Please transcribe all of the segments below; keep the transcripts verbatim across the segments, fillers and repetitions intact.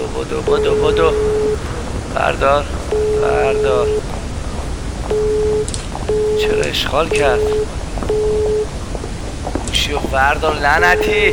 بدو بدو بدو بردار بردار. چرا اشغال کرد؟ گوشیو بردار لعنتی.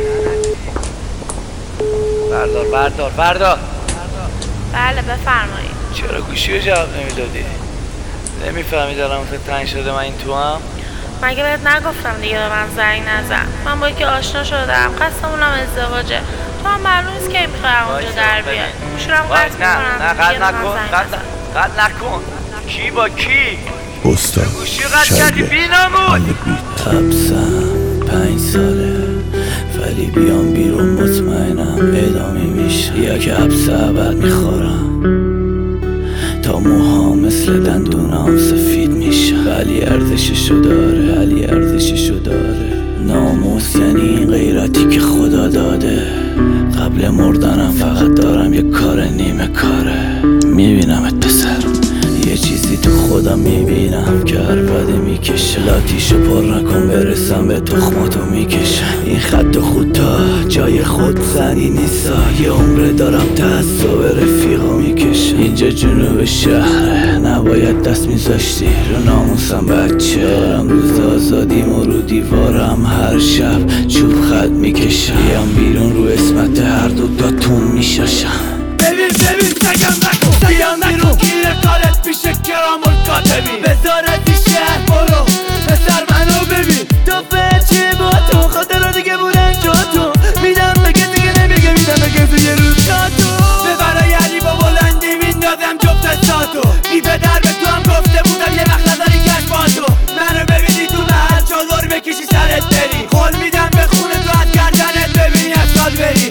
بردار بردار بردار. بله بفرمایید. چرا گوشیو جواب نمیدادی؟ نمیفهمی دارم واسه تنگ شده من این تو هم؟ مگه بهت نگفتم دیگه به من زنگ نزن؟ من با یکی آشنا شدم، قصدمونم ازدواجه. تو هم معلوم نیست که میخوام اونجا در بیاد. گوشیرم قطع میکنم. نه نه قطع نکن قطع نکن. کی با کی؟ استاد گوشی قطع کردی بینامون. حبسم پنج ساله ولی بیام بیرون مطمئنم ادامه میشه. یا که حبس ابد میخورم تا موها مثل دندونام سفید میشه. ولی ارزششو داره، ولی ارزششو داره. ناموس یعنی این غیرتی که خدا داده. قبل مردنم فقط دارم یه کار نیمه کاره. میبینمت پسر، یه چیزی تو خودم میبینم که عربده میکشه. لاتیشو پر نکن برسم به تخماتو میکشه. این خط و خطا جای خود زنی نیستا. یه عمره دارم تعصب رفیقا میکشه. اینجا جنوب شهره نباید دست میذاشتی رو ناموسم بچه. دارم روز آزادیم و رو دیوارم هر شب چوب خط میکشه. بیام بیرون رو اسمت هر دو تاتون میشاشم. ببین ببین سگم نکن بیام بیرون گیر کارت پیش کرام الکاتبی. بذار از این شهر برو پسر منو ببین. تو فرچی با تو خاطر دیگه بودن جا تو. میدم بگه دیگه نمیگه میدم بگه توی روز جا تو. ببرای علی با بلندی میندازم جفت ساتو. بی پدر به تو هم گفته بودم یه وقت نداری کش با تو. منو ببینی تو محل چادر بکشی سرت بری. خول میدم به خونه تو از گردنت ببینی از سال بری.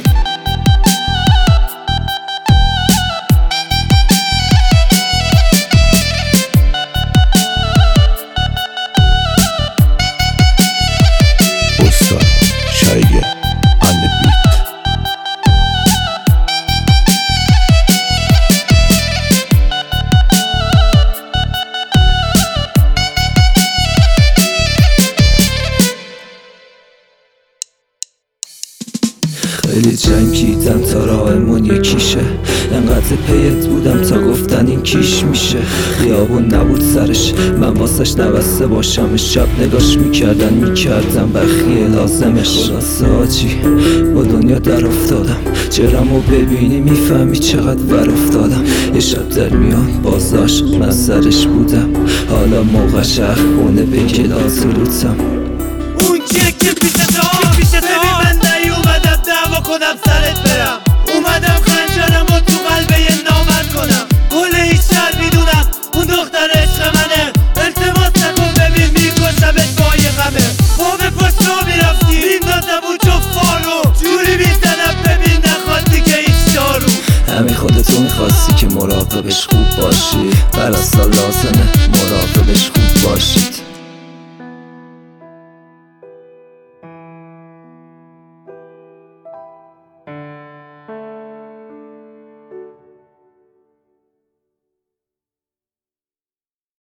خیلی جنگیدم تا راهمون یکیشه. انقدر پیت بودم تا گفتن این کیش میشه. خیابون نبود سرش من واسش نبسته باشم. شب نگاش میکردن میکردم بخیه لازمش. خلاصه آجی با دنیا در افتادم. چرامو ببینی میفهمی چقدر ور افتادم. یه شب در میان بازاش من سرش بودم. حالا موقع شهر خونه به کلاس روتم. اون چیه که پیش تو پیش تو من نیومدم دعوا کنم سرت برم. اومدم خنجرم و تو قلبه یه نامرد کنم. گل هیچ شهر میدونم اون دختر عشق منه. التماس نکن ببین میکشمت با یه غمه. ما به پشت رو میرفتی میندازم اون جفارو. جوری میزنم ببین نخواد دیگه هیچ دارو. همین خودتو میخواستی که مراقبش خوب باشی. بر اصلا لازمه مراقبش خوب باشید.